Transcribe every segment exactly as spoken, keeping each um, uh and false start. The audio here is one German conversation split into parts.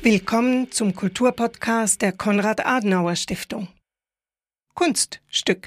Willkommen zum Kulturpodcast der Konrad-Adenauer-Stiftung. Kunststück.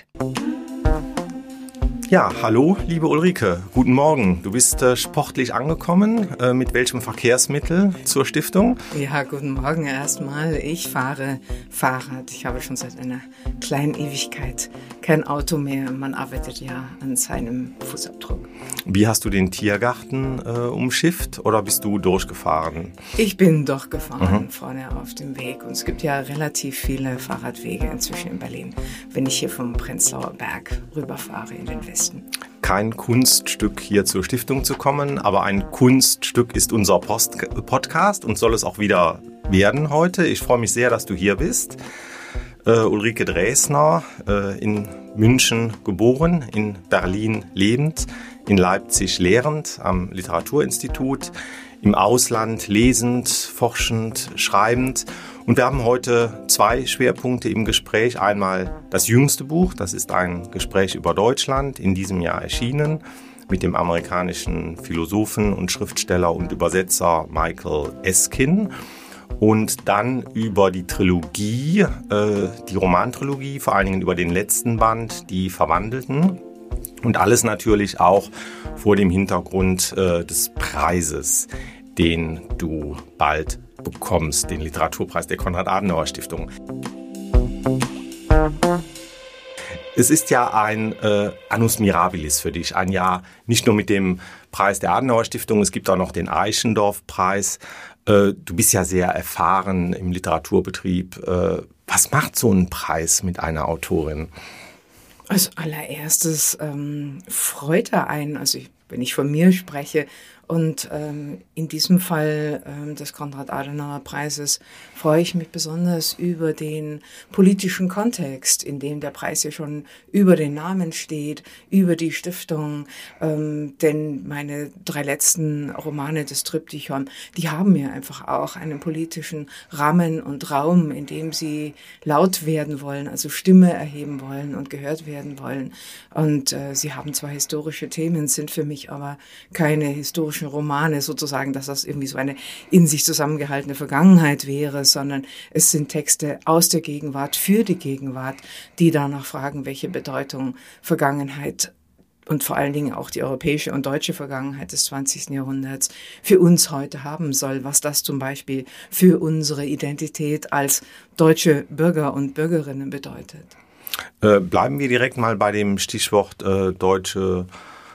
Ja, hallo, liebe Ulrike, guten Morgen. Du bist äh, sportlich angekommen. Äh, mit welchem Verkehrsmittel zur Stiftung? Ja, guten Morgen erstmal. Ich fahre Fahrrad. Ich habe schon seit einer kleinen Ewigkeit kein Auto mehr. Man arbeitet ja an seinem Fußabdruck. Wie hast du den Tiergarten äh, umschifft oder bist du durchgefahren? Ich bin durchgefahren mhm. vorne auf dem Weg. Und es gibt ja relativ viele Fahrradwege inzwischen in Berlin, wenn ich hier vom Prenzlauer Berg rüberfahre in den Westen. Kein Kunststück hier zur Stiftung zu kommen, aber ein Kunststück ist unser Post- Podcast und soll es auch wieder werden heute. Ich freue mich sehr, dass du hier bist. Uh, Ulrike Dresner, uh, in München geboren, in Berlin lebend, in Leipzig lehrend am Literaturinstitut, im Ausland lesend, forschend, schreibend. Und wir haben heute zwei Schwerpunkte im Gespräch. Einmal das jüngste Buch, das ist ein Gespräch über Deutschland, in diesem Jahr erschienen, mit dem amerikanischen Philosophen und Schriftsteller und Übersetzer Michael Eskin. Und dann über die Trilogie, äh, die Romantrilogie, vor allen Dingen über den letzten Band, Die Verwandelten. Und alles natürlich auch vor dem Hintergrund äh, des Preises, den du bald bekommst, den Literaturpreis der Konrad-Adenauer-Stiftung. Es ist ja ein äh, Annus Mirabilis für dich, ein Jahr nicht nur mit dem Preis der Adenauer-Stiftung, es gibt auch noch den Eichendorff-Preis. Äh, du bist ja sehr erfahren im Literaturbetrieb. Äh, was macht so ein Preis mit einer Autorin? Als allererstes ähm, freut er einen, also ich, wenn ich von mir spreche, und ähm, in diesem Fall ähm, des Konrad-Adenauer-Preises freue ich mich besonders über den politischen Kontext, in dem der Preis ja schon über den Namen steht, über die Stiftung. Ähm, denn meine drei letzten Romane des Triptychon, die haben ja einfach auch einen politischen Rahmen und Raum, in dem sie laut werden wollen, also Stimme erheben wollen und gehört werden wollen. Und äh, sie haben zwar historische Themen, sind für mich aber keine historischen Romane sozusagen, dass das irgendwie so eine in sich zusammengehaltene Vergangenheit wäre, sondern es sind Texte aus der Gegenwart für die Gegenwart, die danach fragen, welche Bedeutung Vergangenheit und vor allen Dingen auch die europäische und deutsche Vergangenheit des zwanzigsten Jahrhunderts für uns heute haben soll, was das zum Beispiel für unsere Identität als deutsche Bürger und Bürgerinnen bedeutet. Äh, bleiben wir direkt mal bei dem Stichwort äh, deutsche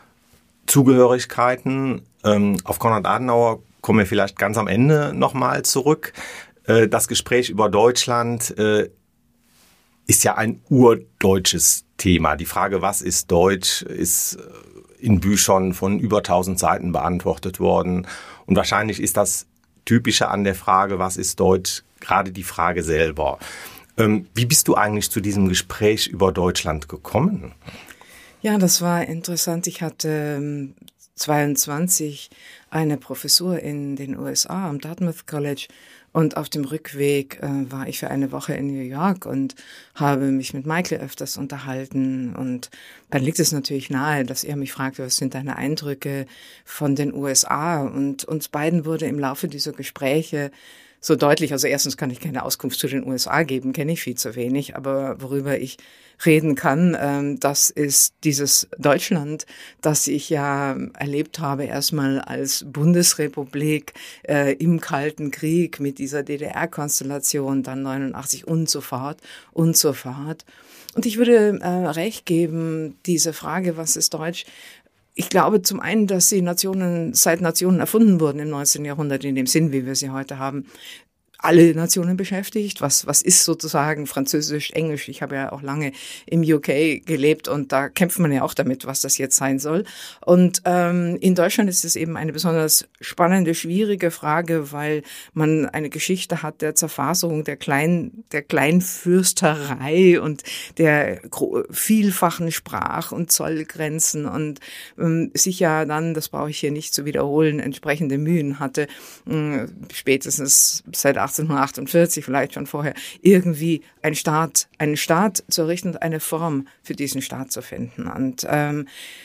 Zugehörigkeiten. Ähm, auf Konrad Adenauer kommen wir vielleicht ganz am Ende nochmal zurück. Äh, das Gespräch über Deutschland äh, ist ja ein urdeutsches Thema. Die Frage, was ist Deutsch, ist in Büchern von über tausend Seiten beantwortet worden. Und wahrscheinlich ist das Typische an der Frage, was ist Deutsch, gerade die Frage selber. Ähm, wie bist du eigentlich zu diesem Gespräch über Deutschland gekommen? Ja, das war interessant. Ich hatte zweiundzwanzig eine Professur in den U S A am Dartmouth College und auf dem Rückweg äh, war ich für eine Woche in New York und habe mich mit Michael öfters unterhalten und dann liegt es natürlich nahe, dass er mich fragte, was sind deine Eindrücke von den U S A, und uns beiden wurde im Laufe dieser Gespräche so deutlich, also erstens kann ich keine Auskunft zu den U S A geben, kenne ich viel zu wenig, aber worüber ich reden kann, ähm, das ist dieses Deutschland, das ich ja erlebt habe, erstmal als Bundesrepublik äh, im Kalten Krieg mit dieser D D R-Konstellation, dann neunundachtzig und so fort und so fort. Und ich würde äh, recht geben, diese Frage, was ist Deutsch? Ich glaube zum einen, dass die Nationen seit Nationen erfunden wurden im neunzehnten Jahrhundert, in dem Sinn, wie wir sie heute haben, alle Nationen beschäftigt. Was, was ist sozusagen Französisch, Englisch? Ich habe ja auch lange im U K gelebt und da kämpft man ja auch damit, was das jetzt sein soll. Und ähm, in Deutschland ist es eben eine besonders spannende, schwierige Frage, weil man eine Geschichte hat der Zerfaserung der Klein, der Kleinfürsterei und der vielfachen Sprach- und Zollgrenzen und ähm, sich ja dann, das brauche ich hier nicht zu wiederholen, entsprechende Mühen hatte, äh, spätestens seit achtzehnhundertachtundvierzig, vielleicht schon vorher, irgendwie einen Staat, einen Staat zu errichten und eine Form für diesen Staat zu finden. Und ähm,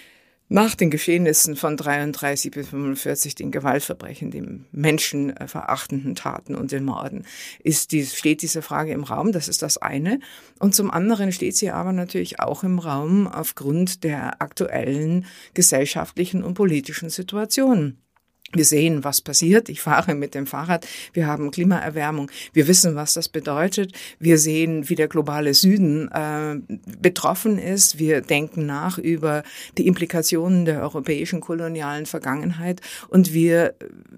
nach den Geschehnissen von dreiunddreißig bis fünfundvierzig, den Gewaltverbrechen, den menschenverachtenden Taten und den Morden, ist die, steht diese Frage im Raum. Das ist das eine. Und zum anderen steht sie aber natürlich auch im Raum aufgrund der aktuellen gesellschaftlichen und politischen Situation. Wir sehen, was passiert. Ich fahre mit dem Fahrrad. Wir haben Klimaerwärmung. Wir wissen, was das bedeutet. Wir sehen, wie der globale Süden äh, betroffen ist. Wir denken nach über die Implikationen der europäischen kolonialen Vergangenheit. Und wir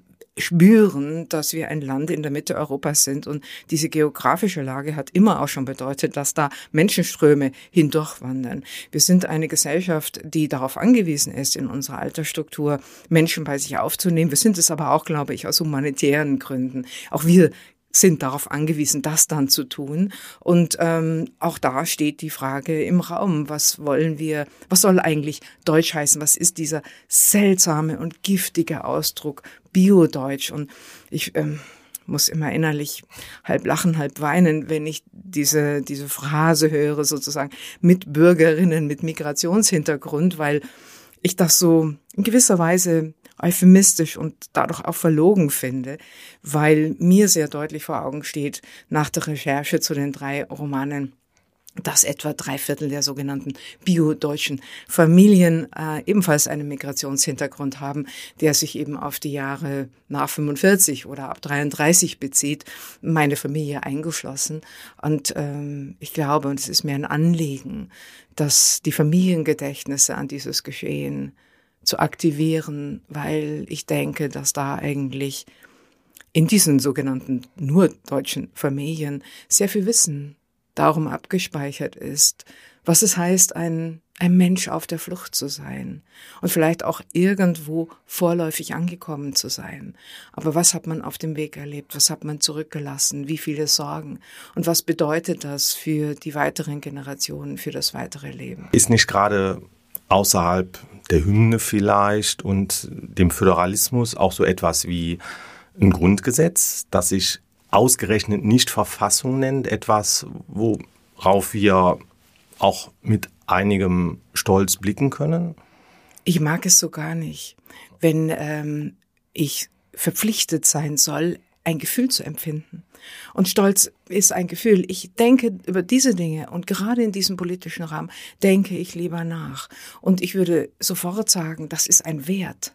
spüren, dass wir ein Land in der Mitte Europas sind. Und diese geografische Lage hat immer auch schon bedeutet, dass da Menschenströme hindurchwandern. Wir sind eine Gesellschaft, die darauf angewiesen ist, in unserer Altersstruktur Menschen bei sich aufzunehmen. Wir sind es aber auch, glaube ich, aus humanitären Gründen. Auch wir sind darauf angewiesen, das dann zu tun. Und ähm, auch da steht die Frage im Raum, was wollen wir, was soll eigentlich Deutsch heißen? Was ist dieser seltsame und giftige Ausdruck Bio-Deutsch? Und ich ähm, muss immer innerlich halb lachen, halb weinen, wenn ich diese diese Phrase höre, sozusagen mit Bürgerinnen mit Migrationshintergrund, weil ich das so in gewisser Weise euphemistisch und dadurch auch verlogen finde, weil mir sehr deutlich vor Augen steht, nach der Recherche zu den drei Romanen, dass etwa drei Viertel der sogenannten bio-deutschen Familien äh, ebenfalls einen Migrationshintergrund haben, der sich eben auf die Jahre nach fünfundvierzig oder ab dreiunddreißig bezieht, meine Familie eingeschlossen. Und ähm, ich glaube, und es ist mir ein Anliegen, dass die Familiengedächtnisse an dieses Geschehen zu aktivieren, weil ich denke, dass da eigentlich in diesen sogenannten nur deutschen Familien sehr viel Wissen darum abgespeichert ist, was es heißt, ein, ein Mensch auf der Flucht zu sein und vielleicht auch irgendwo vorläufig angekommen zu sein. Aber was hat man auf dem Weg erlebt? Was hat man zurückgelassen? Wie viele Sorgen? Und was bedeutet das für die weiteren Generationen, für das weitere Leben? Ist nicht gerade außerhalb der Hymne vielleicht und dem Föderalismus auch so etwas wie ein Grundgesetz, das sich ausgerechnet nicht Verfassung nennt, etwas, worauf wir auch mit einigem Stolz blicken können? Ich mag es so gar nicht, wenn ähm, ich verpflichtet sein soll, ein Gefühl zu empfinden. Und Stolz ist ein Gefühl. Ich denke über diese Dinge und gerade in diesem politischen Rahmen denke ich lieber nach. Und ich würde sofort sagen, das ist ein Wert.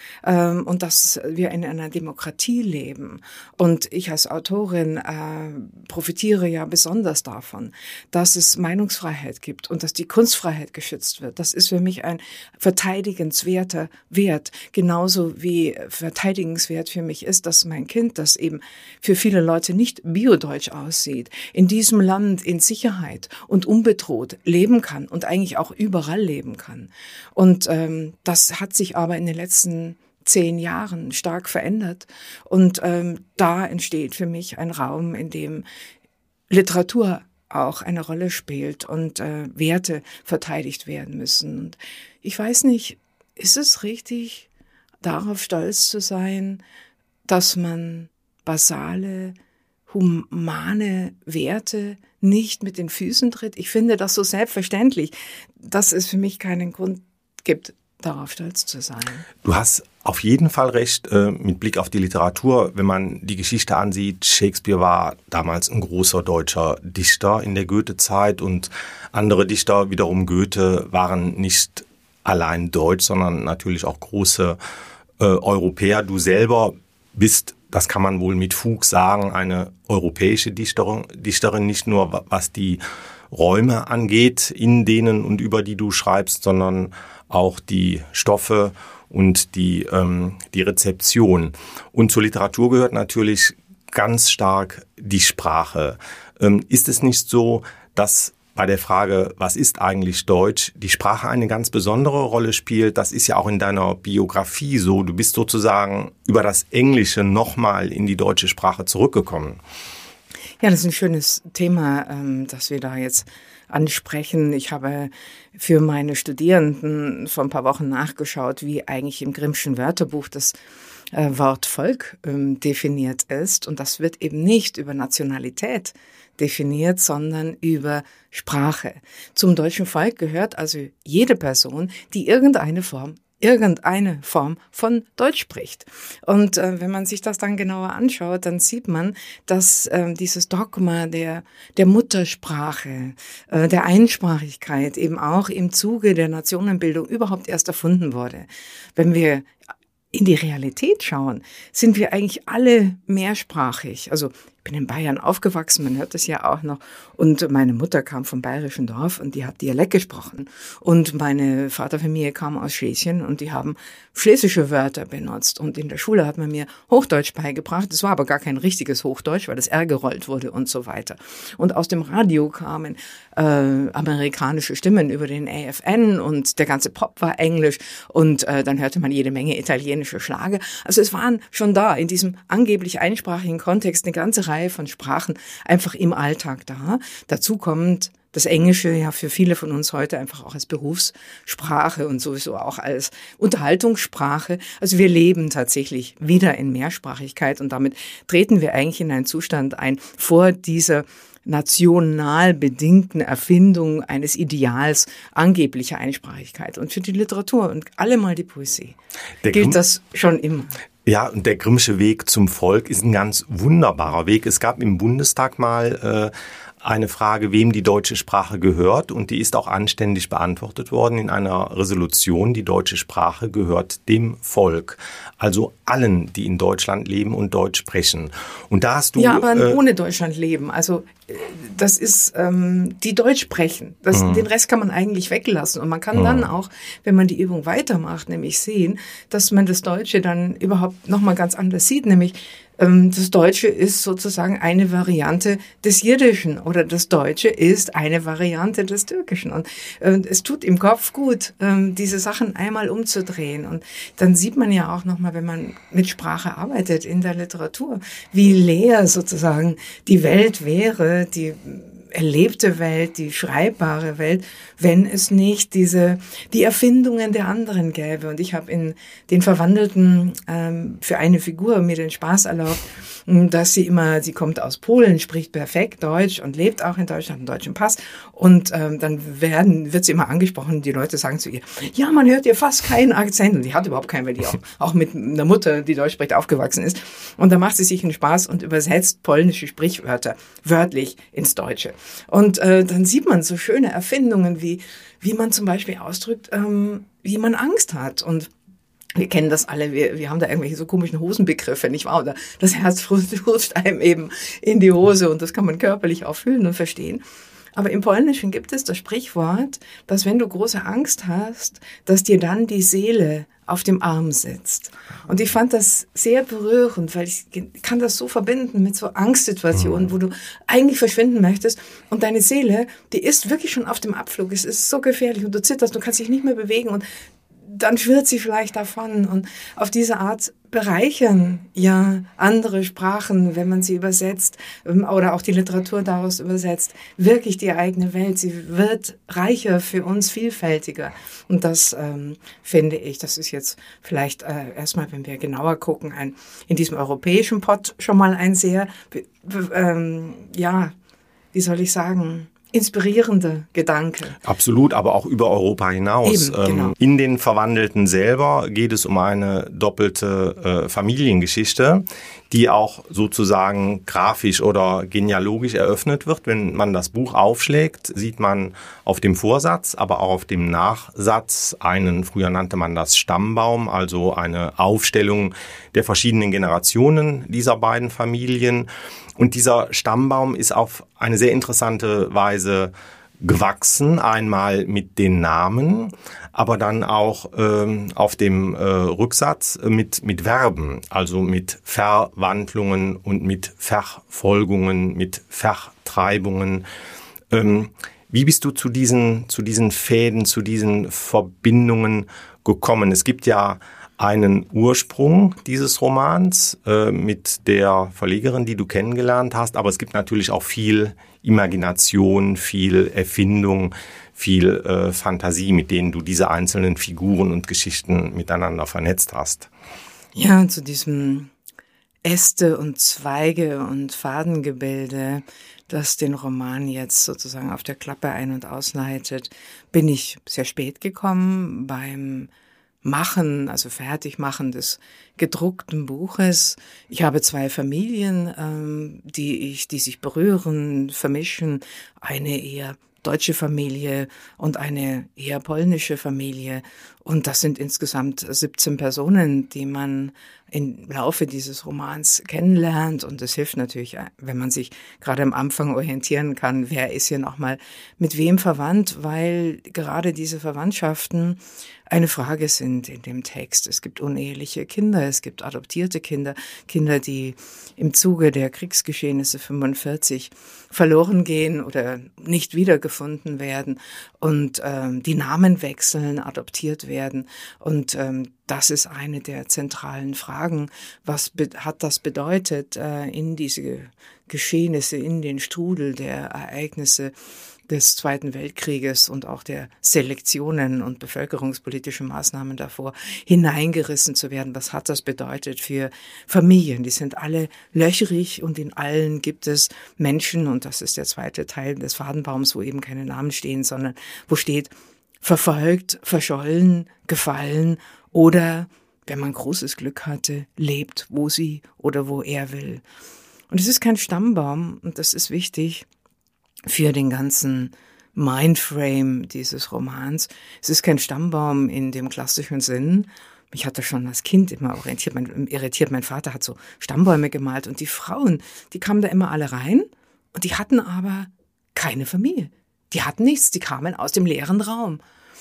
Und dass wir in einer Demokratie leben. Und ich als Autorin äh, profitiere ja besonders davon, dass es Meinungsfreiheit gibt und dass die Kunstfreiheit geschützt wird. Das ist für mich ein verteidigenswerter Wert. Genauso wie verteidigenswert für mich ist, dass mein Kind, das eben für viele Leute nicht biodeutsch aussieht, in diesem Land in Sicherheit und unbedroht leben kann und eigentlich auch überall leben kann. Und ähm, das hat sich aber in den letzten zehn Jahren stark verändert. Und ähm, da entsteht für mich ein Raum, in dem Literatur auch eine Rolle spielt und äh, Werte verteidigt werden müssen. Und ich weiß nicht, ist es richtig, darauf stolz zu sein, dass man basale, humane Werte nicht mit den Füßen tritt? Ich finde das so selbstverständlich, dass es für mich keinen Grund gibt, darauf stolz zu sein. Du hast auf jeden Fall recht, äh, mit Blick auf die Literatur, wenn man die Geschichte ansieht. Shakespeare war damals ein großer deutscher Dichter in der Goethe-Zeit und andere Dichter, wiederum Goethe, waren nicht allein deutsch, sondern natürlich auch große äh, Europäer. Du selber bist, das kann man wohl mit Fug sagen, eine europäische Dichterin, Dichterin, nicht nur was die Räume angeht, in denen und über die du schreibst, sondern auch die Stoffe und die, ähm, die Rezeption. Und zur Literatur gehört natürlich ganz stark die Sprache. Ähm, ist es nicht so, dass bei der Frage, was ist eigentlich Deutsch, die Sprache eine ganz besondere Rolle spielt? Das ist ja auch in deiner Biografie so. Du bist sozusagen über das Englische nochmal in die deutsche Sprache zurückgekommen. Ja, das ist ein schönes Thema, das wir da jetzt ansprechen. Ich habe für meine Studierenden vor ein paar Wochen nachgeschaut, wie eigentlich im Grimmschen Wörterbuch das äh, Wort Volk ähm, definiert ist. Und das wird eben nicht über Nationalität definiert, sondern über Sprache. Zum deutschen Volk gehört also jede Person, die irgendeine Form irgendeine Form von Deutsch spricht. Und äh, wenn man sich das dann genauer anschaut, dann sieht man, dass äh, dieses Dogma der der Muttersprache, äh, der Einsprachigkeit eben auch im Zuge der Nationenbildung überhaupt erst erfunden wurde. Wenn wir in die Realität schauen, sind wir eigentlich alle mehrsprachig. Also ich bin in Bayern aufgewachsen, man hört das ja auch noch. Und meine Mutter kam vom bayerischen Dorf und die hat Dialekt gesprochen. Und meine Vaterfamilie kam aus Schlesien und die haben schlesische Wörter benutzt. Und in der Schule hat man mir Hochdeutsch beigebracht. Das war aber gar kein richtiges Hochdeutsch, weil das R gerollt wurde und so weiter. Und aus dem Radio kamen äh, amerikanische Stimmen über den A F N und der ganze Pop war Englisch. Und äh, dann hörte man jede Menge italienische Schlager. Also es waren schon da in diesem angeblich einsprachigen Kontext eine ganze Reihe von Sprachen einfach im Alltag da. Dazu kommt das Englische ja für viele von uns heute einfach auch als Berufssprache und sowieso auch als Unterhaltungssprache. Also wir leben tatsächlich wieder in Mehrsprachigkeit und damit treten wir eigentlich in einen Zustand ein vor dieser national bedingten Erfindung eines Ideals angeblicher Einsprachigkeit. Und für die Literatur und allemal die Poesie der gilt Grimm, das schon immer. Ja, und der Grimmsche Weg zum Volk ist ein ganz wunderbarer Weg. Es gab im Bundestag mal äh, eine Frage, wem die deutsche Sprache gehört, und die ist auch anständig beantwortet worden in einer Resolution. Die deutsche Sprache gehört dem Volk, also allen, die in Deutschland leben und Deutsch sprechen. Und da hast du ja, aber äh, ohne Deutschland leben. Also das ist ähm, die Deutsch sprechen. Das, mhm. Den Rest kann man eigentlich weglassen. Und man kann mhm. dann auch, wenn man die Übung weitermacht, nämlich sehen, dass man das Deutsche dann überhaupt nochmal ganz anders sieht, nämlich das Deutsche ist sozusagen eine Variante des Jiddischen oder das Deutsche ist eine Variante des Türkischen. Und äh, es tut im Kopf gut, äh, diese Sachen einmal umzudrehen. Und dann sieht man ja auch nochmal, wenn man mit Sprache arbeitet in der Literatur, wie leer sozusagen die Welt wäre, die erlebte Welt, die schreibbare Welt, wenn es nicht diese die Erfindungen der anderen gäbe. Und ich habe in den Verwandelten ähm, für eine Figur mir den Spaß erlaubt, dass sie immer, sie kommt aus Polen, spricht perfekt Deutsch und lebt auch in Deutschland, einen deutschen Pass. Und ähm, dann werden wird sie immer angesprochen, die Leute sagen zu ihr, ja, man hört ihr fast keinen Akzent. Und die hat überhaupt keinen, weil die auch, auch mit einer Mutter, die Deutsch spricht, aufgewachsen ist. Und da macht sie sich einen Spaß und übersetzt polnische Sprichwörter wörtlich ins Deutsche. Und äh, dann sieht man so schöne Erfindungen, wie wie man zum Beispiel ausdrückt, ähm, wie man Angst hat. Und wir kennen das alle, wir, wir haben da irgendwelche so komischen Hosenbegriffe, nicht wahr? Oder das Herz rutscht einem eben in die Hose und das kann man körperlich auch fühlen und verstehen. Aber im Polnischen gibt es das Sprichwort, dass wenn du große Angst hast, dass dir dann die Seele auf dem Arm sitzt. Und ich fand das sehr berührend, weil ich kann das so verbinden mit so Angstsituationen, wo du eigentlich verschwinden möchtest und deine Seele, die ist wirklich schon auf dem Abflug. Es ist so gefährlich und du zitterst, du kannst dich nicht mehr bewegen und dann schwirrt sie vielleicht davon. Und auf diese Art bereichern ja andere Sprachen, wenn man sie übersetzt oder auch die Literatur daraus übersetzt, wirklich die eigene Welt. Sie wird reicher für uns, vielfältiger. Und das ähm, finde ich, das ist jetzt vielleicht äh, erstmal, wenn wir genauer gucken, ein in diesem europäischen Pott schon mal ein sehr, ähm, ja, wie soll ich sagen, inspirierende Gedanke. Absolut, aber auch über Europa hinaus. Eben, genau. In den Verwandelten selber geht es um eine doppelte äh, Familiengeschichte, die auch sozusagen grafisch oder genealogisch eröffnet wird. Wenn man das Buch aufschlägt, sieht man auf dem Vorsatz, aber auch auf dem Nachsatz einen, früher nannte man das Stammbaum, also eine Aufstellung der verschiedenen Generationen dieser beiden Familien. Und dieser Stammbaum ist auf eine sehr interessante Weise gewachsen, einmal mit den Namen, aber dann auch ähm, auf dem äh, Rücksatz mit mit Verben, also mit Verwandlungen und mit Verfolgungen, mit Vertreibungen. Ähm, wie bist du zu diesen zu diesen Fäden, zu diesen Verbindungen gekommen? Es gibt ja einen Ursprung dieses Romans äh, mit der Verlegerin, die du kennengelernt hast, aber es gibt natürlich auch viel Imagination, viel Erfindung, viel äh, Fantasie, mit denen du diese einzelnen Figuren und Geschichten miteinander vernetzt hast. Ja, zu diesem Äste und Zweige und Fadengebilde, das den Roman jetzt sozusagen auf der Klappe ein- und ausleitet, bin ich sehr spät gekommen beim Machen, also Fertigmachen des gedruckten Buches. Ich habe zwei Familien, ähm, die ich, die sich berühren, vermischen. Eine eher deutsche Familie und eine eher polnische Familie. Und das sind insgesamt siebzehn Personen, die man im Laufe dieses Romans kennenlernt. Und es hilft natürlich, wenn man sich gerade am Anfang orientieren kann, wer ist hier nochmal mit wem verwandt, weil gerade diese Verwandtschaften eine Frage sind in dem Text. Es gibt uneheliche Kinder, es gibt adoptierte Kinder, Kinder, die im Zuge der Kriegsgeschehnisse fünfundvierzig verloren gehen oder nicht wiedergefunden werden und ähm, die Namen wechseln, adoptiert werden. Und ähm, das ist eine der zentralen Fragen. Was be- hat das bedeutet äh, in diese Geschehnisse, in den Strudel der Ereignisse des Zweiten Weltkrieges und auch der Selektionen und bevölkerungspolitischen Maßnahmen davor hineingerissen zu werden? Was hat das bedeutet für Familien? Die sind alle löcherig und in allen gibt es Menschen, und das ist der zweite Teil des Fadenbaums, wo eben keine Namen stehen, sondern wo steht verfolgt, verschollen, gefallen oder, wenn man großes Glück hatte, lebt, wo sie oder wo er will. Und es ist kein Stammbaum, und das ist wichtig für den ganzen Mindframe dieses Romans. Es ist kein Stammbaum in dem klassischen Sinn. Mich hat das schon als Kind immer orientiert, mein, irritiert. Mein Vater hat so Stammbäume gemalt und die Frauen, die kamen da immer alle rein und die hatten aber keine Familie. Die hatten nichts, die kamen aus dem leeren Raum.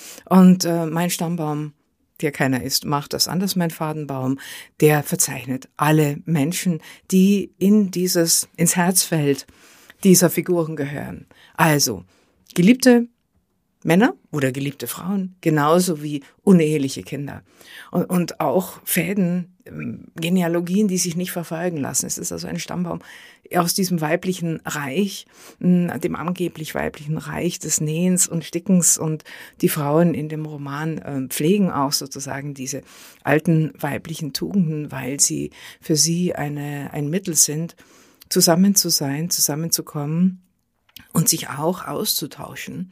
Und äh, mein Stammbaum, der keiner ist, macht das anders. Mein Fadenbaum, der verzeichnet alle Menschen, die in dieses, ins Herzfeld dieser Figuren gehören. Also geliebte Männer oder geliebte Frauen, genauso wie uneheliche Kinder. Und, und auch Fäden, Genealogien, die sich nicht verfolgen lassen. Es ist also ein Stammbaum aus diesem weiblichen Reich, dem angeblich weiblichen Reich des Nähens und Stickens. Und die Frauen in dem Roman pflegen auch sozusagen diese alten weiblichen Tugenden, weil sie für sie eine, ein Mittel sind, zusammen zu sein, zusammenzukommen und sich auch auszutauschen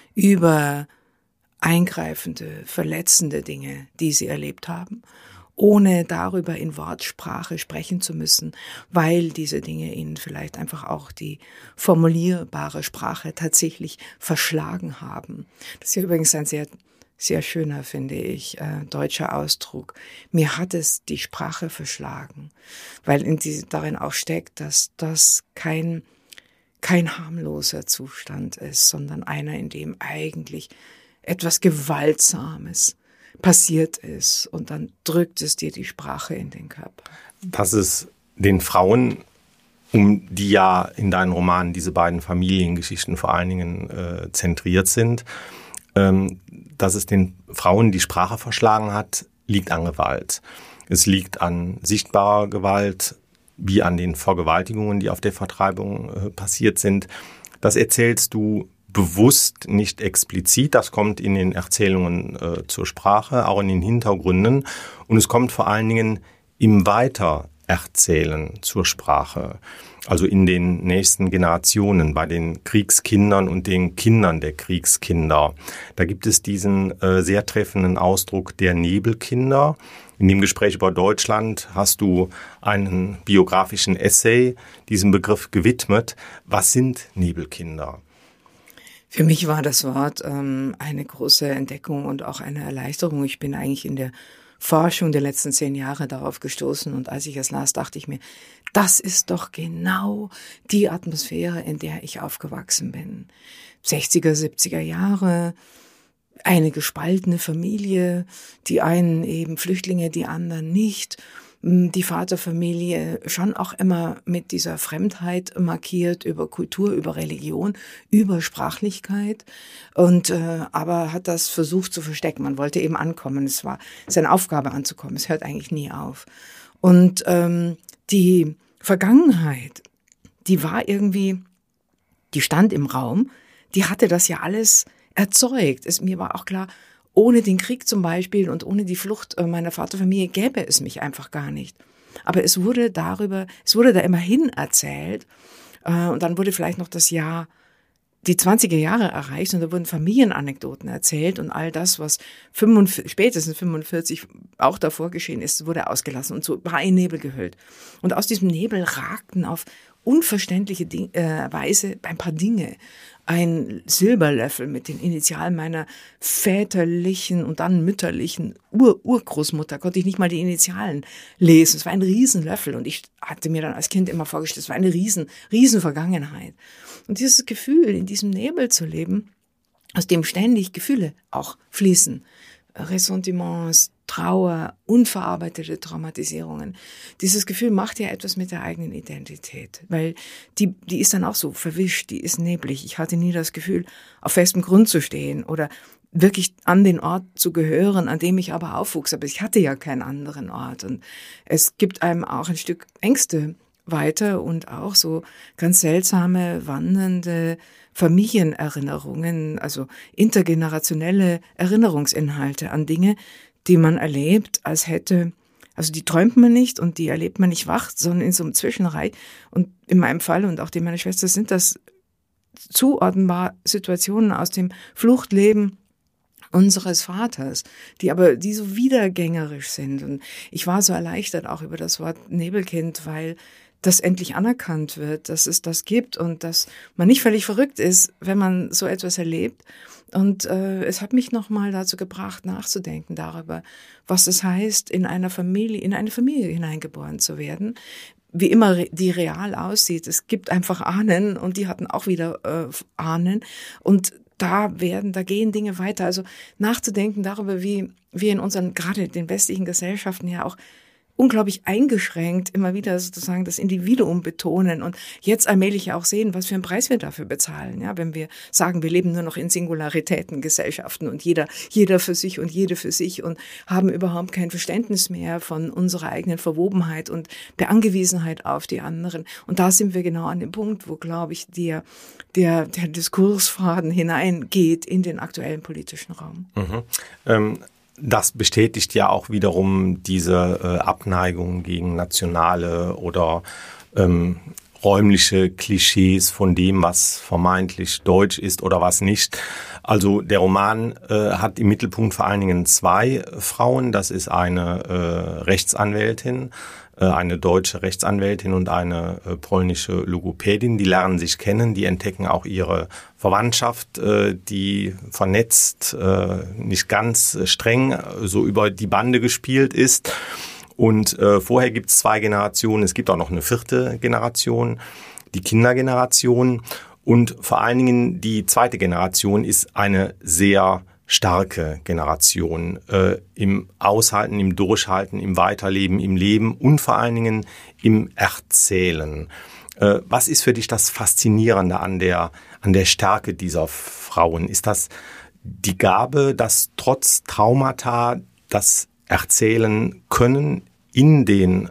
über eingreifende, verletzende Dinge, die sie erlebt haben, ohne darüber in Wortsprache sprechen zu müssen, weil diese Dinge ihnen vielleicht einfach auch die formulierbare Sprache tatsächlich verschlagen haben. Das ist ja übrigens ein sehr Sehr schöner, finde ich, äh, deutscher Ausdruck. Mir hat es die Sprache verschlagen, weil in die, darin auch steckt, dass das kein, kein harmloser Zustand ist, sondern einer, in dem eigentlich etwas Gewaltsames passiert ist und dann drückt es dir die Sprache in den Körper. Dass es den Frauen, um die ja in deinen Romanen diese beiden Familiengeschichten vor allen Dingen äh, zentriert sind, ähm, dass es den Frauen die Sprache verschlagen hat, liegt an Gewalt. Es liegt an sichtbarer Gewalt, wie an den Vergewaltigungen, die auf der Vertreibung äh, passiert sind. Das erzählst du bewusst, nicht explizit. Das kommt in den Erzählungen äh, zur Sprache, auch in den Hintergründen. Und es kommt vor allen Dingen im Weitererzählen zur Sprache. Also in den nächsten Generationen, bei den Kriegskindern und den Kindern der Kriegskinder. Da gibt es diesen äh, sehr treffenden Ausdruck der Nebelkinder. In dem Gespräch über Deutschland hast du einen biografischen Essay diesem Begriff gewidmet. Was sind Nebelkinder? Für mich war das Wort ähm, eine große Entdeckung und auch eine Erleichterung. Ich bin eigentlich in der Forschung der letzten zehn Jahre darauf gestoßen und als ich es las, dachte ich mir, das ist doch genau die Atmosphäre, in der ich aufgewachsen bin. sechziger, siebziger Jahre, eine gespaltene Familie, die einen eben Flüchtlinge, die anderen nicht. Die Vaterfamilie schon auch immer mit dieser Fremdheit markiert, über Kultur, über Religion, über Sprachlichkeit und äh, aber hat das versucht zu verstecken. Man wollte eben ankommen. Es war seine Aufgabe anzukommen. Es hört eigentlich nie auf. Und ähm, die Vergangenheit, die war irgendwie, die stand im Raum. Die hatte das ja alles erzeugt. Es, mir war auch klar, ohne den Krieg zum Beispiel und ohne die Flucht meiner Vaterfamilie gäbe es mich einfach gar nicht. Aber es wurde darüber, es wurde da immerhin erzählt, äh, und dann wurde vielleicht noch das Jahr, die zwanziger Jahre erreicht und da wurden Familienanekdoten erzählt und all das, was fünfundvierzig, spätestens fünfundvierzig auch davor geschehen ist, wurde ausgelassen und so war in Nebel gehüllt. Und aus diesem Nebel ragten auf unverständliche Ding, äh, Weise ein paar Dinge. Ein Silberlöffel mit den Initialen meiner väterlichen und dann mütterlichen Ur-Urgroßmutter, konnte ich nicht mal die Initialen lesen. Es war ein Riesenlöffel und ich hatte mir dann als Kind immer vorgestellt, es war eine riesen, riesen Vergangenheit. Und dieses Gefühl, in diesem Nebel zu leben, aus dem ständig Gefühle auch fließen, Ressentiments, Trauer, unverarbeitete Traumatisierungen. Dieses Gefühl macht ja etwas mit der eigenen Identität, weil die, die ist dann auch so verwischt, die ist neblig. Ich hatte nie das Gefühl, auf festem Grund zu stehen oder wirklich an den Ort zu gehören, an dem ich aber aufwuchs. Aber ich hatte ja keinen anderen Ort. Und es gibt einem auch ein Stück Ängste weiter und auch so ganz seltsame, wandernde Familienerinnerungen, also intergenerationelle Erinnerungsinhalte an Dinge, die man erlebt, als hätte, also die träumt man nicht und die erlebt man nicht wach, sondern in so einem Zwischenreich. Und in meinem Fall und auch dem meiner Schwester sind das zuordnenbar Situationen aus dem Fluchtleben unseres Vaters, die aber, die so wiedergängerisch sind. Und ich war so erleichtert auch über das Wort Nebelkind, weil das endlich anerkannt wird, dass es das gibt und dass man nicht völlig verrückt ist, wenn man so etwas erlebt. Und äh, es hat mich nochmal dazu gebracht, nachzudenken darüber, was es heißt, in einer Familie, in eine Familie hineingeboren zu werden, wie immer die real aussieht. Es gibt einfach Ahnen und die hatten auch wieder äh, Ahnen und da werden, da gehen Dinge weiter. Also nachzudenken darüber, wie wir in unseren, gerade den westlichen Gesellschaften ja auch unglaublich eingeschränkt immer wieder sozusagen das Individuum betonen und jetzt allmählich auch sehen, was für einen Preis wir dafür bezahlen. Ja, wenn wir sagen, wir leben nur noch in Singularitäten, Gesellschaften und jeder, jeder für sich und jede für sich und haben überhaupt kein Verständnis mehr von unserer eigenen Verwobenheit und der Angewiesenheit auf die anderen. Und da sind wir genau an dem Punkt, wo, glaube ich, der, der, der Diskursfaden hineingeht in den aktuellen politischen Raum. Mhm. Ähm Das bestätigt ja auch wiederum diese äh, Abneigung gegen nationale oder ähm, räumliche Klischees von dem, was vermeintlich deutsch ist oder was nicht. Also der Roman äh, hat im Mittelpunkt vor allen Dingen zwei Frauen. Das ist eine äh, Rechtsanwältin, äh, eine deutsche Rechtsanwältin und eine äh, polnische Logopädin. Die lernen sich kennen, die entdecken auch ihre Verwandtschaft, äh, die vernetzt, äh, nicht ganz streng, so über die Bande gespielt ist. Und äh, vorher gibt es zwei Generationen, es gibt auch noch eine vierte Generation, die Kindergeneration. Und vor allen Dingen die zweite Generation ist eine sehr starke Generation äh, im Aushalten, im Durchhalten, im Weiterleben, im Leben und vor allen Dingen im Erzählen. Äh, was ist für dich das Faszinierende an der, an der Stärke dieser Frauen? Ist das die Gabe, dass trotz Traumata das Erzählen können in den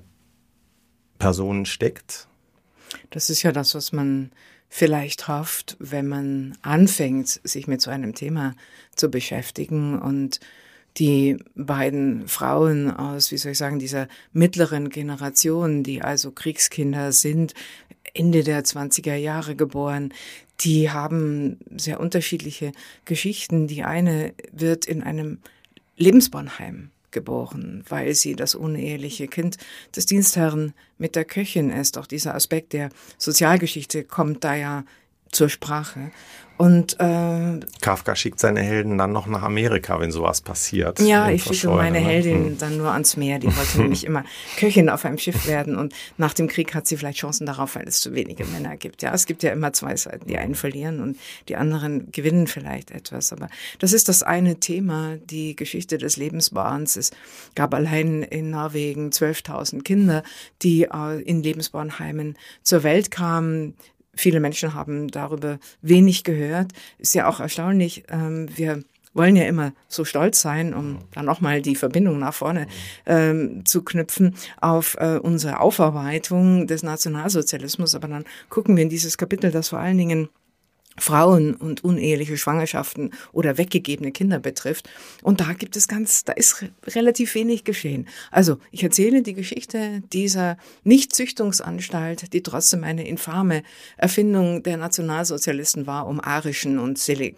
Personen steckt? Das ist ja das, was man vielleicht hofft, wenn man anfängt, sich mit so einem Thema zu beschäftigen. Und die beiden Frauen aus, wie soll ich sagen, dieser mittleren Generation, die also Kriegskinder sind, Ende der zwanziger Jahre geboren, die haben sehr unterschiedliche Geschichten. Die eine wird in einem Lebensbornheim geboren, weil sie das uneheliche Kind des Dienstherrn mit der Köchin ist. Auch dieser Aspekt der Sozialgeschichte kommt da ja zur Sprache. Und äh, Kafka schickt seine Helden dann noch nach Amerika, wenn sowas passiert. Ja, ich schicke meine ne? Heldin hm. dann nur ans Meer. Die wollte nämlich immer Köchin auf einem Schiff werden. Und nach dem Krieg hat sie vielleicht Chancen darauf, weil es zu wenige Männer gibt. Ja, es gibt ja immer zwei Seiten. Die einen verlieren und die anderen gewinnen vielleicht etwas. Aber das ist das eine Thema, die Geschichte des Lebensbauerns. Es gab allein in Norwegen zwölftausend Kinder, die in Lebensbauernheimen zur Welt kamen. Viele Menschen haben darüber wenig gehört. Ist ja auch erstaunlich. Wir wollen ja immer so stolz sein, um dann nochmal die Verbindung nach vorne ähm, zu knüpfen auf äh, unsere Aufarbeitung des Nationalsozialismus. Aber dann gucken wir in dieses Kapitel, das vor allen Dingen Frauen und uneheliche Schwangerschaften oder weggegebene Kinder betrifft. Und da gibt es ganz, da ist re- relativ wenig geschehen. Also ich erzähle die Geschichte dieser Nichtzüchtungsanstalt, die trotzdem eine infame Erfindung der Nationalsozialisten war, um arischen und selektierten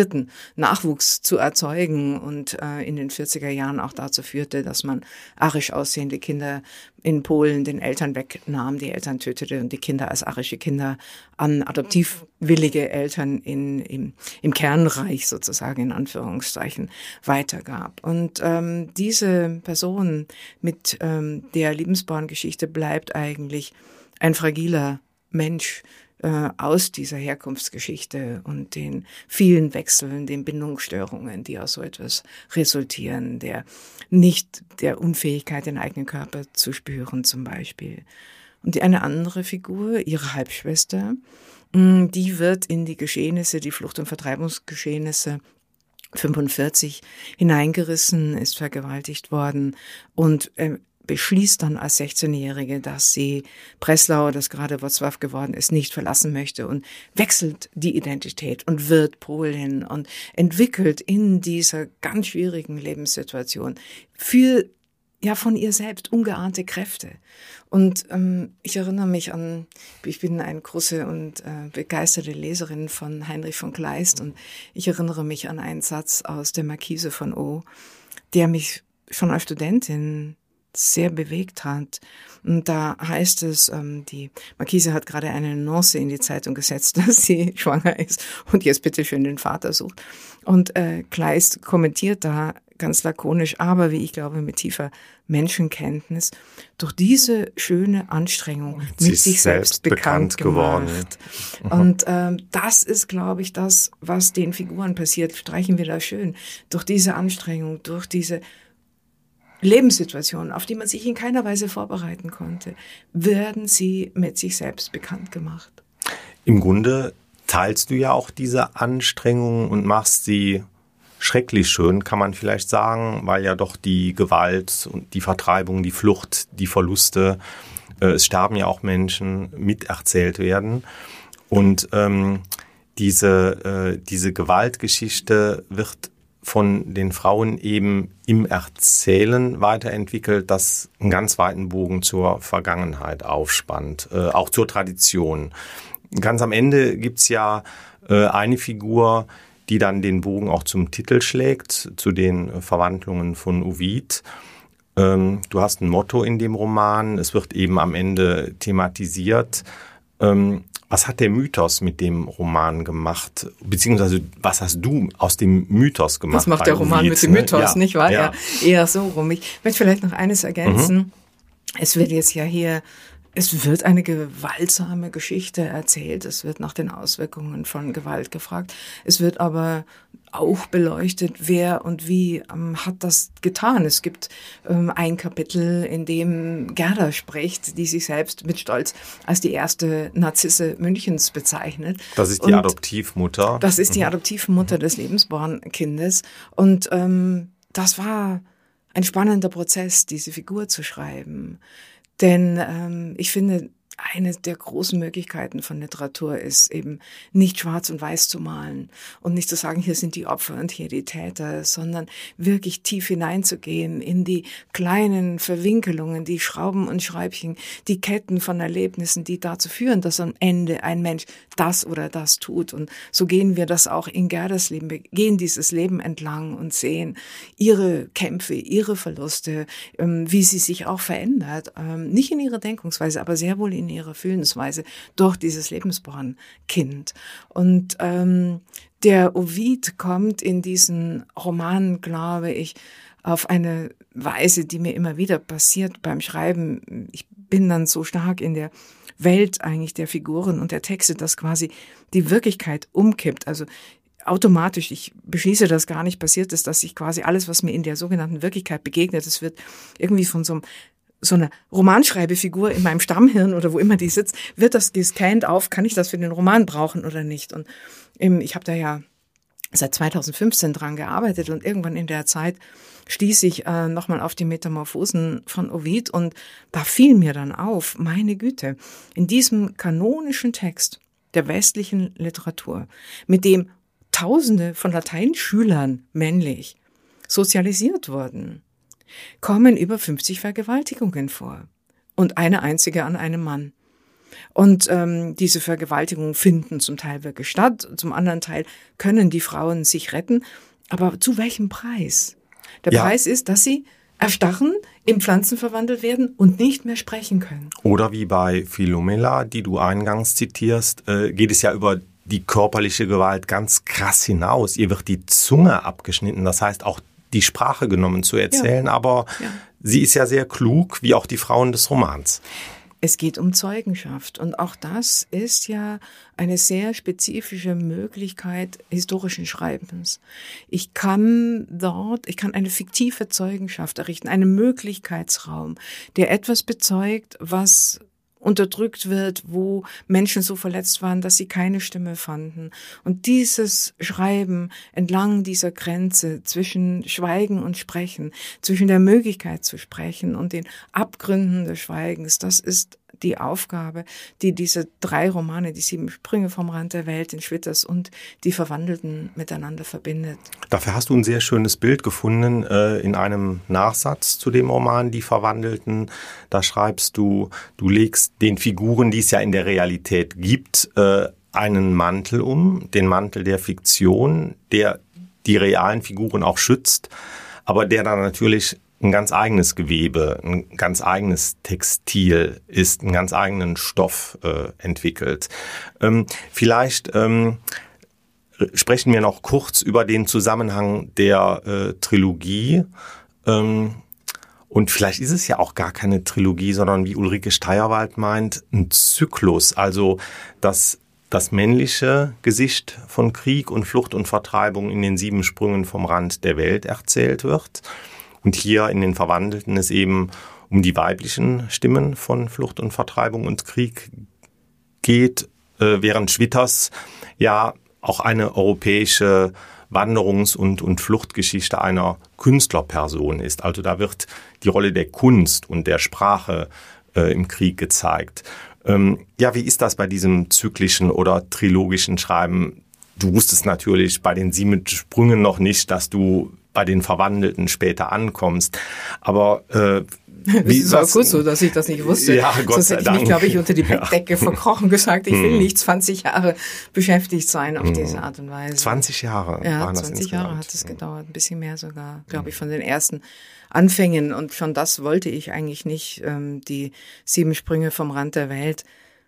Nachwuchs zu erzeugen und äh, in den vierziger Jahren auch dazu führte, dass man arisch aussehende Kinder in Polen den Eltern wegnahm, die Eltern tötete und die Kinder als arische Kinder an adoptivwillige Eltern in, im, im Kernreich sozusagen in Anführungszeichen weitergab. Und ähm, diese Person mit ähm, der Lebensborn-Geschichte bleibt eigentlich ein fragiler Mensch, aus dieser Herkunftsgeschichte und den vielen Wechseln, den Bindungsstörungen, die aus so etwas resultieren, der nicht der Unfähigkeit, den eigenen Körper zu spüren zum Beispiel. Und die eine andere Figur, ihre Halbschwester, die wird in die Geschehnisse, die Flucht- und Vertreibungsgeschehnisse fünfundvierzig hineingerissen, ist vergewaltigt worden und äh, beschließt dann als sechzehnjährige, dass sie Breslau, das gerade Wrocław geworden ist, nicht verlassen möchte und wechselt die Identität und wird Polin und entwickelt in dieser ganz schwierigen Lebenssituation für ja von ihr selbst ungeahnte Kräfte. Und ähm, ich erinnere mich an, ich bin eine große und äh, begeisterte Leserin von Heinrich von Kleist und ich erinnere mich an einen Satz aus der Marquise von O, der mich schon als Studentin sehr bewegt hat. Und da heißt es, ähm, die Marquise hat gerade eine Annonce in die Zeitung gesetzt, dass sie schwanger ist und jetzt bitte schön den Vater sucht. Und äh, Kleist kommentiert da ganz lakonisch, aber wie ich glaube mit tiefer Menschenkenntnis, durch diese schöne Anstrengung mit sich, sich selbst, selbst bekannt, bekannt geworden. Mhm. Und ähm, das ist, glaube ich, das, was den Figuren passiert. Streichen wir das schön. Durch diese Anstrengung, durch diese Lebenssituationen, auf die man sich in keiner Weise vorbereiten konnte, werden sie mit sich selbst bekannt gemacht. Im Grunde teilst du ja auch diese Anstrengungen und machst sie schrecklich schön, kann man vielleicht sagen, weil ja doch die Gewalt und die Vertreibung, die Flucht, die Verluste, äh, es sterben ja auch Menschen, miterzählt werden. Und ähm, diese, äh, diese Gewaltgeschichte wird von den Frauen eben im Erzählen weiterentwickelt, das einen ganz weiten Bogen zur Vergangenheit aufspannt, äh, auch zur Tradition. Ganz am Ende gibt's ja äh, eine Figur, die dann den Bogen auch zum Titel schlägt, zu den Verwandlungen von Ovid. Ähm, du hast ein Motto in dem Roman, es wird eben am Ende thematisiert. Ähm, Was hat der Mythos mit dem Roman gemacht? Beziehungsweise, was hast du aus dem Mythos gemacht? Was macht der Roman Ovid, mit dem Mythos, ne? ja, nicht wahr? Ja. Ja, eher so rum. Ich möchte vielleicht noch eines ergänzen. Mhm. Es wird jetzt ja hier, es wird eine gewaltsame Geschichte erzählt. Es wird nach den Auswirkungen von Gewalt gefragt. Es wird aber auch beleuchtet, wer und wie ähm, hat das getan. Es gibt ähm, ein Kapitel, in dem Gerda spricht, die sich selbst mit Stolz als die erste Narzisse Münchens bezeichnet. Das ist die und Adoptivmutter. Das ist die Adoptivmutter des Lebensborn-Kindes. Und ähm, das war ein spannender Prozess, diese Figur zu schreiben. Denn ähm, ich finde, eine der großen Möglichkeiten von Literatur ist eben nicht schwarz und weiß zu malen und nicht zu sagen, hier sind die Opfer und hier die Täter, sondern wirklich tief hineinzugehen in die kleinen Verwinkelungen, die Schrauben und Schräubchen, die Ketten von Erlebnissen, die dazu führen, dass am Ende ein Mensch das oder das tut. Und so gehen wir das auch in Gerdas Leben. Wir gehen dieses Leben entlang und sehen ihre Kämpfe, ihre Verluste, wie sie sich auch verändert. Nicht in ihrer Denkungsweise, aber sehr wohl in ihrer Fühlensweise durch dieses Lebensborn-Kind. Und ähm, der Ovid kommt in diesen Roman, glaube ich, auf eine Weise, die mir immer wieder passiert beim Schreiben. Ich bin dann so stark in der Welt eigentlich der Figuren und der Texte, dass quasi die Wirklichkeit umkippt. Also automatisch, ich beschließe, dass gar nicht passiert ist, dass sich quasi alles, was mir in der sogenannten Wirklichkeit begegnet, es wird irgendwie von so einem so eine Romanschreibefigur in meinem Stammhirn oder wo immer die sitzt, wird das gescannt auf, kann ich das für den Roman brauchen oder nicht? Und ähm, ich habe da ja seit zweitausendfünfzehn dran gearbeitet und irgendwann in der Zeit stieß ich äh, nochmal auf die Metamorphosen von Ovid und da fiel mir dann auf, meine Güte, in diesem kanonischen Text der westlichen Literatur, mit dem Tausende von Lateinschülern männlich sozialisiert wurden, kommen über fünfzig Vergewaltigungen vor und eine einzige an einem Mann. Und ähm, diese Vergewaltigungen finden zum Teil wirklich statt, zum anderen Teil können die Frauen sich retten, aber zu welchem Preis? Der ja. Preis ist, dass sie erstarren, in Pflanzen verwandelt werden und nicht mehr sprechen können. Oder wie bei Philomela, die du eingangs zitierst, äh, geht es ja über die körperliche Gewalt ganz krass hinaus. Ihr wird die Zunge abgeschnitten, das heißt auch die Sprache genommen zu erzählen, ja. aber ja. sie ist ja sehr klug, wie auch die Frauen des Romans. Es geht um Zeugenschaft und auch das ist ja eine sehr spezifische Möglichkeit historischen Schreibens. Ich kann dort, ich kann eine fiktive Zeugenschaft errichten, einen Möglichkeitsraum, der etwas bezeugt, was unterdrückt wird, wo Menschen so verletzt waren, dass sie keine Stimme fanden. Und dieses Schreiben entlang dieser Grenze zwischen Schweigen und Sprechen, zwischen der Möglichkeit zu sprechen und den Abgründen des Schweigens, das ist die Aufgabe, die diese drei Romane, die sieben Sprünge vom Rand der Welt, den Schwitters und die Verwandelten miteinander verbindet. Dafür hast du ein sehr schönes Bild gefunden äh, in einem Nachsatz zu dem Roman Die Verwandelten. Da schreibst du, du legst den Figuren, die es ja in der Realität gibt, äh, einen Mantel um, den Mantel der Fiktion, der die realen Figuren auch schützt, aber der dann natürlich ein ganz eigenes Gewebe, ein ganz eigenes Textil ist, einen ganz eigenen Stoff äh, entwickelt. Ähm, vielleicht ähm, sprechen wir noch kurz über den Zusammenhang der äh, Trilogie. Ähm, und vielleicht ist es ja auch gar keine Trilogie, sondern wie Ulrike Steyerwald meint, ein Zyklus. Also das das männliche Gesicht von Krieg und Flucht und Vertreibung in den sieben Sprüngen vom Rand der Welt erzählt wird. Und hier in den Verwandelten es eben um die weiblichen Stimmen von Flucht und Vertreibung und Krieg geht, äh, während Schwitters ja auch eine europäische Wanderungs- und, und Fluchtgeschichte einer Künstlerperson ist. Also da wird die Rolle der Kunst und der Sprache äh, im Krieg gezeigt. Ähm, ja, wie ist das bei diesem zyklischen oder trilogischen Schreiben? Du wusstest natürlich bei den sieben Sprüngen noch nicht, dass du bei den Verwandelten später ankommst. Aber äh, wie es war gut so, dass ich das nicht wusste. Ja, Gott Sonst sei hätte ich Dank. mich, glaube ich, unter die Bettdecke ja. verkrochen gesagt, ich will hm. nicht zwanzig Jahre beschäftigt sein auf hm. diese Art und Weise. zwanzig Jahre ja, waren das zwanzig insgesamt. Jahre hat es gedauert, ein bisschen mehr sogar, glaube ich, von den ersten Anfängen. Und schon das wollte ich eigentlich nicht. Ähm, die sieben Sprünge vom Rand der Welt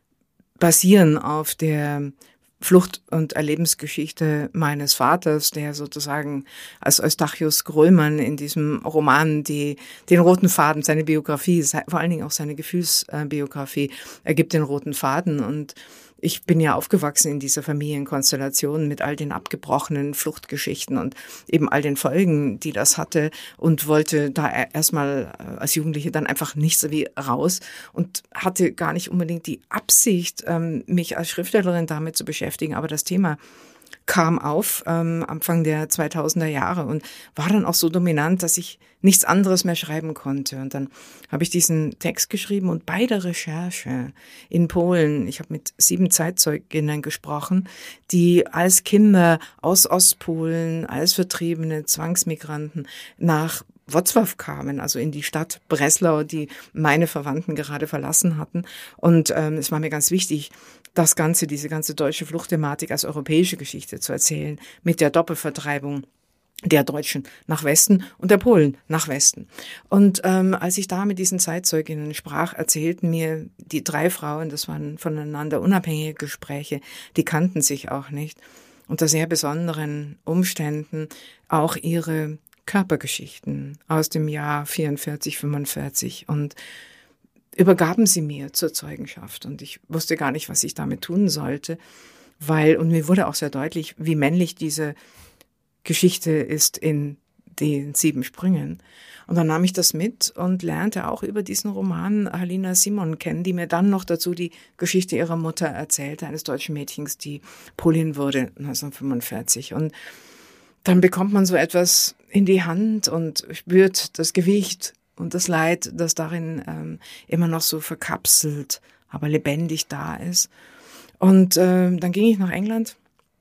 basieren auf der Flucht- und Erlebensgeschichte meines Vaters, der sozusagen als Eustachius Gröllmann in diesem Roman die, den roten Faden, seine Biografie, vor allen Dingen auch seine Gefühlsbiografie, ergibt den roten Faden. Und ich bin ja aufgewachsen in dieser Familienkonstellation mit all den abgebrochenen Fluchtgeschichten und eben all den Folgen, die das hatte, und wollte da erstmal als Jugendliche dann einfach nicht so wie raus und hatte gar nicht unbedingt die Absicht, mich als Schriftstellerin damit zu beschäftigen. Aber das Thema kam auf ähm, Anfang der zweitausender Jahre und war dann auch so dominant, dass ich nichts anderes mehr schreiben konnte. Und dann habe ich diesen Text geschrieben und bei der Recherche in Polen, ich habe mit sieben Zeitzeuginnen gesprochen, die als Kinder aus Ostpolen, als Vertriebene, Zwangsmigranten nach Wrocław kamen, also in die Stadt Breslau, die meine Verwandten gerade verlassen hatten. Und ähm, es war mir ganz wichtig, das Ganze, diese ganze deutsche Fluchtthematik als europäische Geschichte zu erzählen, mit der Doppelvertreibung der Deutschen nach Westen und der Polen nach Westen. Und ähm, als ich da mit diesen Zeitzeuginnen sprach, erzählten mir die drei Frauen, das waren voneinander unabhängige Gespräche, die kannten sich auch nicht, unter sehr besonderen Umständen auch ihre Körpergeschichten aus dem Jahr vierundvierzig, fünfundvierzig und übergaben sie mir zur Zeugenschaft. Und ich wusste gar nicht, was ich damit tun sollte, weil, und mir wurde auch sehr deutlich, wie männlich diese Geschichte ist in den sieben Sprüngen. Und dann nahm ich das mit und lernte auch über diesen Roman Halina Simon kennen, die mir dann noch dazu die Geschichte ihrer Mutter erzählte, eines deutschen Mädchens, die Polin wurde neunzehnhundertfünfundvierzig. Und dann bekommt man so etwas in die Hand und spürt das Gewicht und das Leid, das darin ähm, immer noch so verkapselt, aber lebendig da ist. Und äh, dann ging ich nach England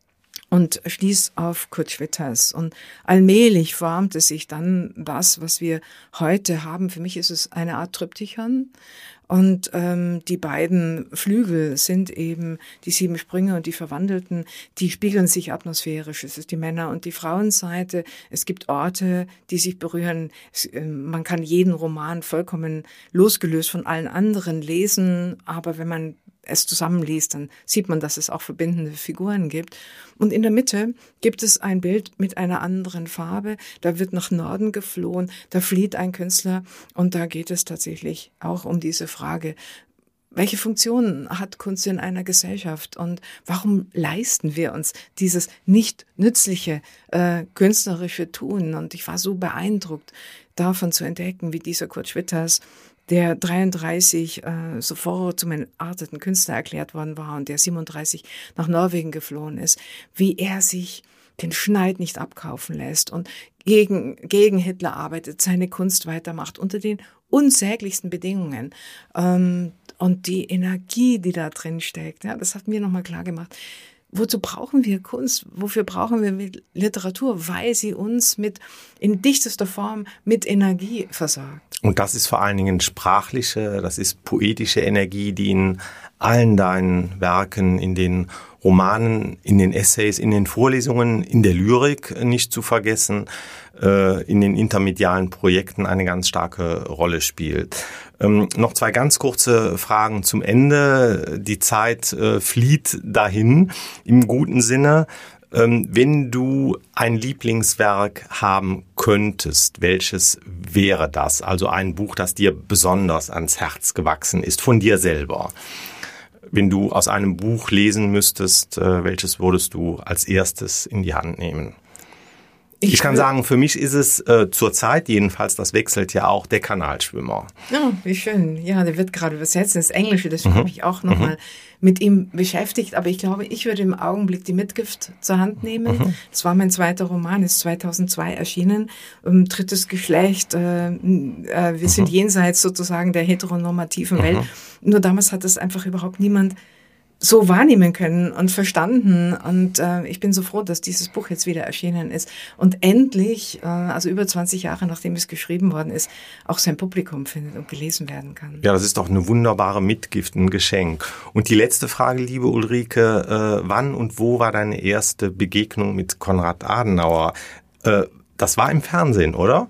und stieß auf Kurt Schwitters. Und allmählich formte sich dann das, was wir heute haben. Für mich ist es eine Art Triptychon. Und ähm, die beiden Flügel sind eben die sieben Sprünge und die Verwandelten, die spiegeln sich atmosphärisch. Es ist die Männer- und die Frauenseite. Es gibt Orte, die sich berühren. Es, äh, man kann jeden Roman vollkommen losgelöst von allen anderen lesen, aber wenn man es zusammenliest, dann sieht man, dass es auch verbindende Figuren gibt. Und in der Mitte gibt es ein Bild mit einer anderen Farbe. Da wird nach Norden geflohen, da flieht ein Künstler und da geht es tatsächlich auch um diese Frage, welche Funktion hat Kunst in einer Gesellschaft und warum leisten wir uns dieses nicht nützliche äh, künstlerische Tun? Und ich war so beeindruckt davon zu entdecken, wie dieser Kurt Schwitters, der dreiunddreißig äh, sofort zum entarteten Künstler erklärt worden war und der siebenunddreißig nach Norwegen geflohen ist, wie er sich den Schneid nicht abkaufen lässt und gegen, gegen Hitler arbeitet, seine Kunst weitermacht unter den unsäglichsten Bedingungen. Ähm, und die Energie, die da drin steckt, ja, das hat mir nochmal klar gemacht. Wozu brauchen wir Kunst? Wofür brauchen wir Literatur? Weil sie uns mit in dichtester Form mit Energie versorgt. Und das ist vor allen Dingen sprachliche, das ist poetische Energie, die in allen deinen Werken, in den Romanen, in den Essays, in den Vorlesungen, in der Lyrik nicht zu vergessen, äh, in den intermedialen Projekten eine ganz starke Rolle spielt. Ähm, noch zwei ganz kurze Fragen zum Ende. Die Zeit äh, flieht dahin im guten Sinne. Ähm, wenn du ein Lieblingswerk haben könntest, welches wäre das? Also ein Buch, das dir besonders ans Herz gewachsen ist, von dir selber. Wenn du aus einem Buch lesen müsstest, äh, welches würdest du als erstes in die Hand nehmen? Ich, ich kann sagen, für mich ist es äh, zur Zeit jedenfalls, das wechselt ja auch, der Kanalschwimmer. Oh, wie schön. Ja, der wird gerade übersetzt ins Englische, deswegen mhm. habe ich auch nochmal mhm. mit ihm beschäftigt. Aber ich glaube, ich würde im Augenblick die Mitgift zur Hand nehmen. Mhm. Das war mein zweiter Roman, ist zweitausendzwei erschienen. Um, drittes Geschlecht, äh, äh, wir mhm. sind jenseits sozusagen der heteronormativen mhm. Welt. Nur damals hat das einfach überhaupt niemand so wahrnehmen können und verstanden. Und äh, ich bin so froh, dass dieses Buch jetzt wieder erschienen ist und endlich, äh, also über zwanzig Jahre nachdem es geschrieben worden ist, auch sein Publikum findet und gelesen werden kann. Ja, das ist doch eine wunderbare Mitgift, ein Geschenk. Und die letzte Frage, liebe Ulrike, äh, wann und wo war deine erste Begegnung mit Konrad Adenauer? Äh, das war im Fernsehen, oder?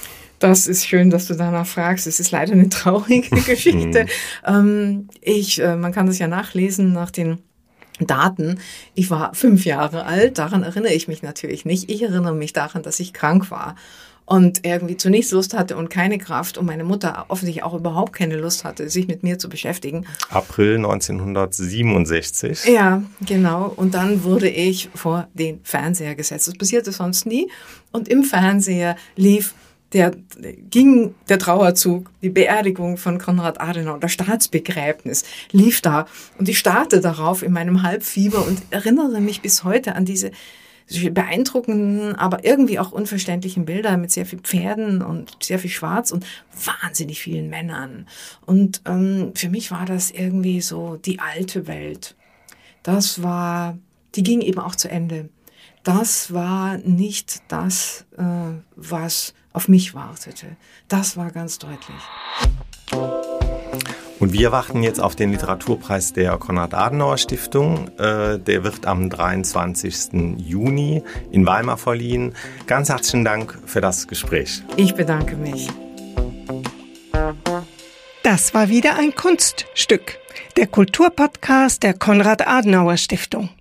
Das ist schön, dass du danach fragst. Es ist leider eine traurige Geschichte. ähm, ich, äh, man kann das ja nachlesen nach den Daten. Ich war fünf Jahre alt. Daran erinnere ich mich natürlich nicht. Ich erinnere mich daran, dass ich krank war und irgendwie zunächst Lust hatte und keine Kraft und meine Mutter offensichtlich auch überhaupt keine Lust hatte, sich mit mir zu beschäftigen. April neunzehnhundertsiebenundsechzig. Ja, genau. Und dann wurde ich vor den Fernseher gesetzt. Das passierte sonst nie. Und im Fernseher lief Der ging der Trauerzug, die Beerdigung von Konrad Adenauer, das Staatsbegräbnis lief da und ich starrte darauf in meinem Halbfieber und erinnere mich bis heute an diese beeindruckenden, aber irgendwie auch unverständlichen Bilder mit sehr viel Pferden und sehr viel Schwarz und wahnsinnig vielen Männern. Und ähm, für mich war das irgendwie so die alte Welt. Das war, die ging eben auch zu Ende. Das war nicht das, äh, was auf mich wartete. Das war ganz deutlich. Und wir warten jetzt auf den Literaturpreis der Konrad-Adenauer-Stiftung. Äh, der wird am dreiundzwanzigsten Juni in Weimar verliehen. Ganz herzlichen Dank für das Gespräch. Ich bedanke mich. Das war wieder ein Kunststück, der Kulturpodcast der Konrad-Adenauer-Stiftung.